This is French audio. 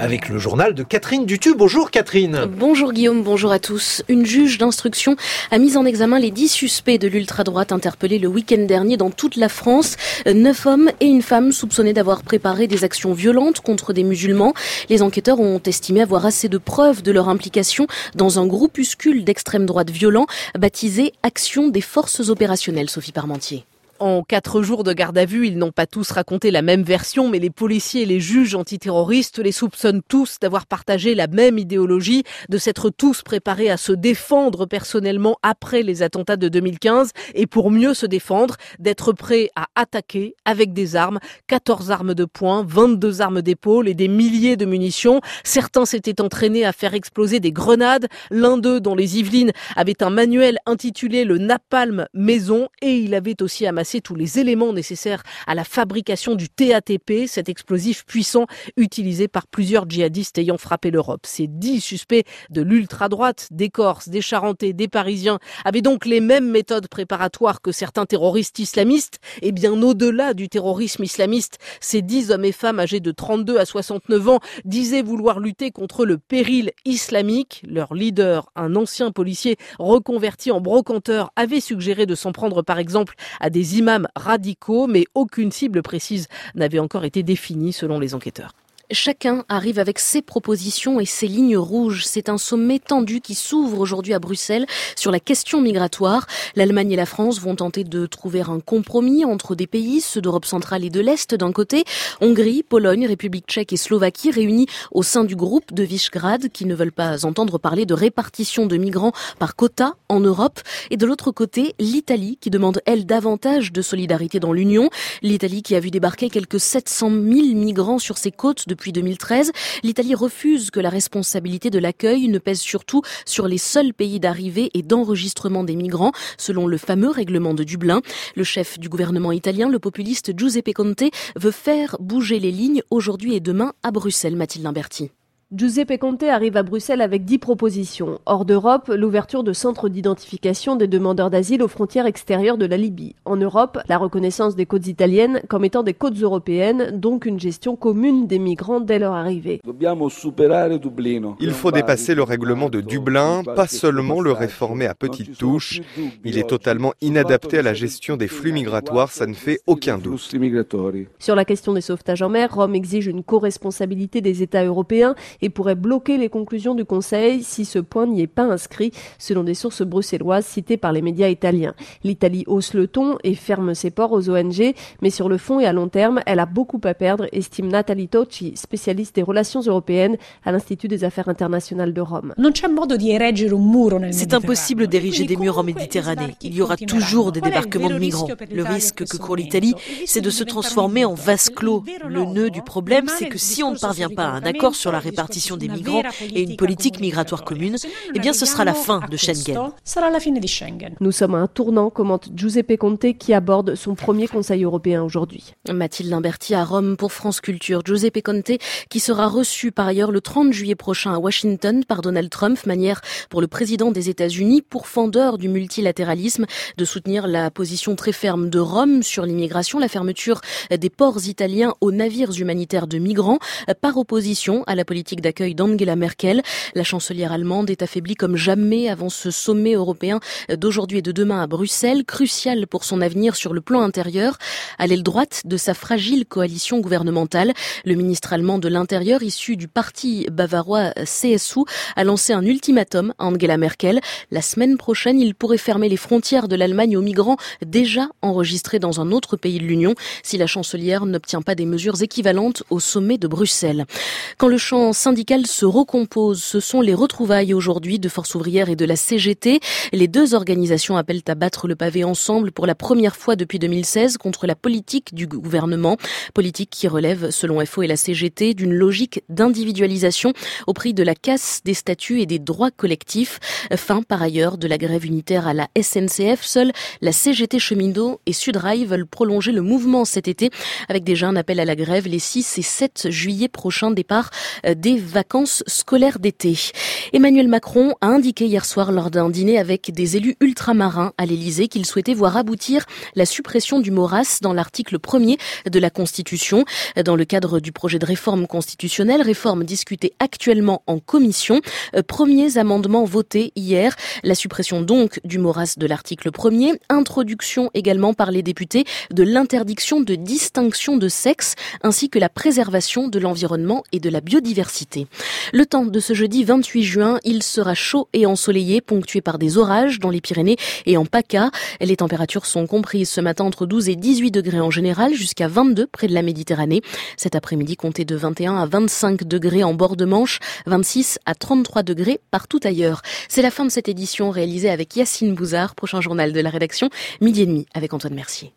avec le journal de Catherine Dutu. Bonjour Catherine. Bonjour Guillaume, bonjour à tous. Une juge d'instruction a mis en examen les 10 suspects de l'ultra-droite interpellés le week-end dernier dans toute la France. 9 hommes et une femme soupçonnés d'avoir préparé des actions violentes contre des musulmans. Les enquêteurs ont estimé avoir assez de preuves de leur implication dans un groupuscule d'extrême droite violent baptisé Action des forces opérationnelles. Sophie Parmentier. En 4 jours de garde à vue, ils n'ont pas tous raconté la même version, mais les policiers et les juges antiterroristes les soupçonnent tous d'avoir partagé la même idéologie, de s'être tous préparés à se défendre personnellement après les attentats de 2015 et pour mieux se défendre, d'être prêts à attaquer avec des armes, 14 armes de poing, 22 armes d'épaule et des milliers de munitions. Certains s'étaient entraînés à faire exploser des grenades. L'un d'eux, dans les Yvelines, avait un manuel intitulé le Napalm Maison et il avait aussi amassé tous les éléments nécessaires à la fabrication du TATP, cet explosif puissant utilisé par plusieurs djihadistes ayant frappé l'Europe. Ces 10 suspects de l'ultra-droite, des Corses, des Charentais, des Parisiens, avaient donc les mêmes méthodes préparatoires que certains terroristes islamistes. Et bien au-delà du terrorisme islamiste, ces 10 hommes et femmes âgés de 32 à 69 ans disaient vouloir lutter contre le péril islamique. Leur leader, un ancien policier reconverti en brocanteur, avait suggéré de s'en prendre par exemple à des imams radicaux, mais aucune cible précise n'avait encore été définie selon les enquêteurs. Chacun arrive avec ses propositions et ses lignes rouges. C'est un sommet tendu qui s'ouvre aujourd'hui à Bruxelles sur la question migratoire. L'Allemagne et la France vont tenter de trouver un compromis entre des pays, ceux d'Europe centrale et de l'Est d'un côté, Hongrie, Pologne, République tchèque et Slovaquie réunis au sein du groupe de Visegrad qui ne veulent pas entendre parler de répartition de migrants par quota en Europe. Et de l'autre côté, l'Italie qui demande, elle, davantage de solidarité dans l'Union. L'Italie qui a vu débarquer quelques 700 000 migrants sur ses côtes depuis 2013, l'Italie refuse que la responsabilité de l'accueil ne pèse surtout sur les seuls pays d'arrivée et d'enregistrement des migrants, selon le fameux règlement de Dublin. Le chef du gouvernement italien, le populiste Giuseppe Conte, veut faire bouger les lignes aujourd'hui et demain à Bruxelles. Mathilde Limberti. Giuseppe Conte arrive à Bruxelles avec 10 propositions. Hors d'Europe, l'ouverture de centres d'identification des demandeurs d'asile aux frontières extérieures de la Libye. En Europe, la reconnaissance des côtes italiennes comme étant des côtes européennes, donc une gestion commune des migrants dès leur arrivée. Il faut dépasser le règlement de Dublin, pas seulement le réformer à petites touches. Il est totalement inadapté à la gestion des flux migratoires, ça ne fait aucun doute. Sur la question des sauvetages en mer, Rome exige une co-responsabilité des États européens et pourrait bloquer les conclusions du Conseil si ce point n'y est pas inscrit, selon des sources bruxelloises citées par les médias italiens. L'Italie hausse le ton et ferme ses ports aux ONG, mais sur le fond et à long terme, elle a beaucoup à perdre, estime Nathalie Tocci, spécialiste des relations européennes à l'Institut des Affaires internationales de Rome. C'est impossible d'ériger des murs en Méditerranée. Il y aura toujours des débarquements de migrants. Le risque que court l'Italie, c'est de se transformer en vase clos. Le nœud du problème, c'est que si on ne parvient pas à un accord sur la répartition des migrants et une politique migratoire commune, eh bien ce sera la fin de Schengen. Nous sommes à un tournant, commente Giuseppe Conte qui aborde son premier Conseil européen aujourd'hui. Mathilde Limberti à Rome pour France Culture. Giuseppe Conte qui sera reçu par ailleurs le 30 juillet prochain à Washington par Donald Trump, manière pour le président des États-Unis, pourfendeur du multilatéralisme, de soutenir la position très ferme de Rome sur l'immigration, la fermeture des ports italiens aux navires humanitaires de migrants, par opposition à la politique d'accueil d'Angela Merkel. La chancelière allemande est affaiblie comme jamais avant ce sommet européen d'aujourd'hui et de demain à Bruxelles, crucial pour son avenir sur le plan intérieur. À l'aile droite de sa fragile coalition gouvernementale, le ministre allemand de l'Intérieur, issu du parti bavarois CSU, a lancé un ultimatum à Angela Merkel. La semaine prochaine, il pourrait fermer les frontières de l'Allemagne aux migrants déjà enregistrés dans un autre pays de l'Union si la chancelière n'obtient pas des mesures équivalentes au sommet de Bruxelles. Quand le champ syndical se recompose, ce sont les retrouvailles aujourd'hui de Force ouvrière et de la CGT. Les deux organisations appellent à battre le pavé ensemble pour la première fois depuis 2016 contre la politique du gouvernement. Politique qui relève, selon FO et la CGT, d'une logique d'individualisation au prix de la casse des statuts et des droits collectifs. Fin, par ailleurs, de la grève unitaire à la SNCF. Seuls la CGT Cheminots et Sudrail veulent prolonger le mouvement cet été avec déjà un appel à la grève les 6 et 7 juillet prochains, départ dès vacances scolaires d'été. Emmanuel Macron a indiqué hier soir lors d'un dîner avec des élus ultramarins à l'Élysée qu'il souhaitait voir aboutir la suppression du mot race dans l'article 1er de la Constitution. Dans le cadre du projet de réforme constitutionnelle, réforme discutée actuellement en commission. Premiers amendements votés hier. La suppression donc du mot race de l'article 1er. Introduction également par les députés de l'interdiction de distinction de sexe ainsi que la préservation de l'environnement et de la biodiversité. Le temps de ce jeudi 28 juin, il sera chaud et ensoleillé, ponctué par des orages dans les Pyrénées et en PACA. Les températures sont comprises ce matin entre 12 et 18 degrés en général, jusqu'à 22 près de la Méditerranée. Cet après-midi, comptez de 21 à 25 degrés en bord de Manche, 26 à 33 degrés partout ailleurs. C'est la fin de cette édition réalisée avec Yacine Bouzard. Prochain journal de la rédaction, 12h30 avec Antoine Mercier.